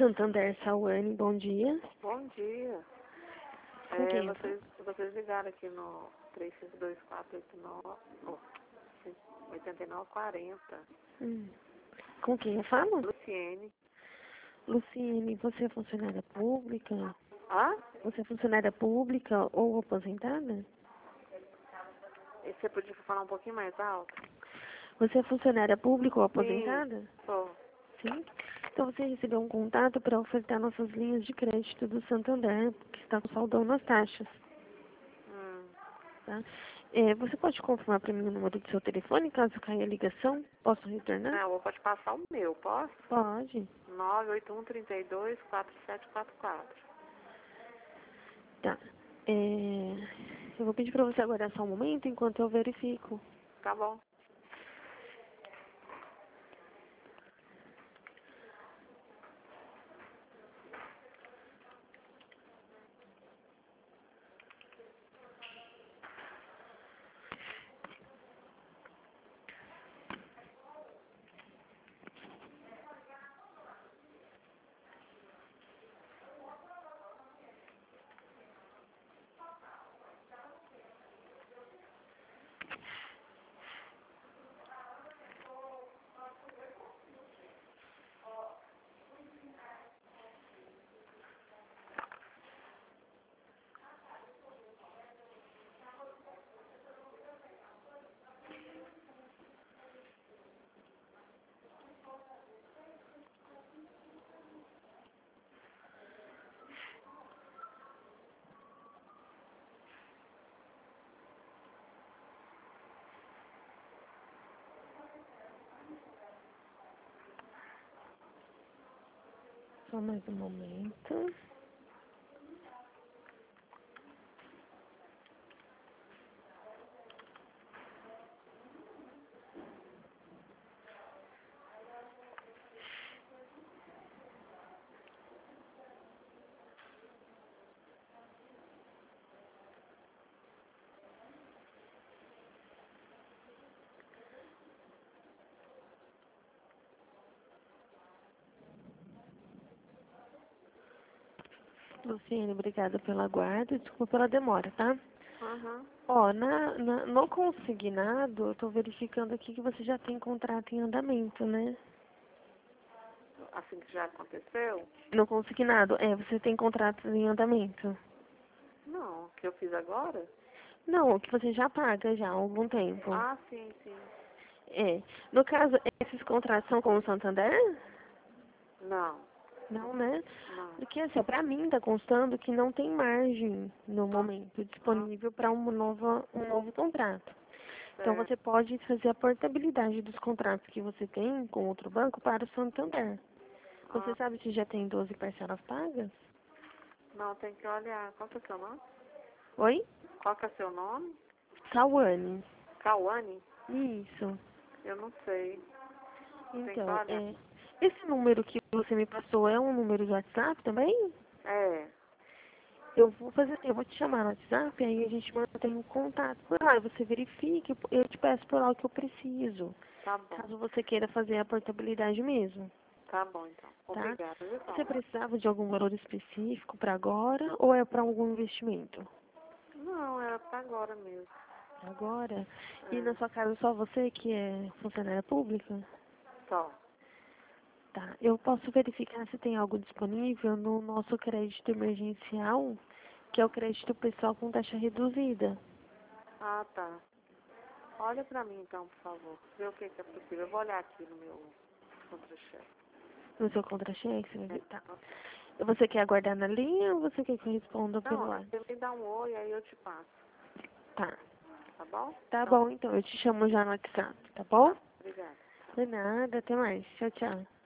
Santander, Sauane, bom dia. Bom dia. Com quem eu Vocês ligaram aqui no 35248940. Com quem eu falo? Luciene. Luciene, você é funcionária pública? Hã? Você é funcionária pública ou aposentada? E você podia falar um pouquinho mais alto? Você é funcionária pública ou aposentada? Sou. Sim. Então você recebeu um contato para ofertar nossas linhas de crédito do Santander, que está com saldão nas taxas. Hum. Tá? Você pode confirmar para mim o número do seu telefone, caso caia a ligação? Posso retornar? Não, eu vou te passar o meu, posso? Pode. 981324744. Tá. Eu vou pedir para você aguardar só um momento enquanto eu verifico. Tá bom. Só mais um momento. Luciene, obrigada pela guarda. Desculpa pela demora, tá? Uhum. Ó, no consignado, eu tô verificando aqui que você já tem contrato em andamento, né? Assim que já aconteceu? No consignado, você tem contrato em andamento. Não. O que eu fiz agora? Não, o que você já paga já há algum tempo. Ah, sim, sim. No caso, esses contratos são com o Santander? Não. Não, né? Não. Porque, assim, pra mim tá constando que não tem margem no Ah, momento disponível para um novo contrato. Então, certo. você pode fazer a portabilidade dos contratos que você tem com outro banco para o Santander. Você Ah, sabe se já tem 12 parcelas pagas? não, tem que olhar. Qual que é o seu nome? Oi? Qual que é o seu nome? Cauane. Cauane? Isso. Eu não sei. Tem que Então, olhar. esse número que você me passou é um número de WhatsApp também? É. Eu vou fazer assim, eu vou te chamar no WhatsApp, aí a gente mantém um contato por lá, você verifique, eu te peço por lá o que eu preciso, Tá bom. caso você queira fazer a portabilidade mesmo, Tá bom, então. tá? Obrigada, viu, Você Paulo? precisava de algum valor específico para agora ou é para algum investimento? Não, era pra agora mesmo. Agora? E na É. sua casa só você que é funcionária pública? Só. Tá. Eu posso verificar se tem algo disponível no nosso crédito emergencial, que é o crédito pessoal com taxa reduzida. Ah, tá. Olha pra mim, então, por favor. Vê o que que é possível. Eu vou olhar aqui no meu contra-cheque. No seu contra-cheque, você vai É. ver. Tá. Você quer aguardar na linha ou você quer que eu responda pelo Não, ar? você me dá um oi, aí eu te passo. Tá. Tá bom? Tá Então, bom, então. Eu te chamo já no WhatsApp, tá bom? tá. Obrigada. De nada. Até mais. Tchau, tchau.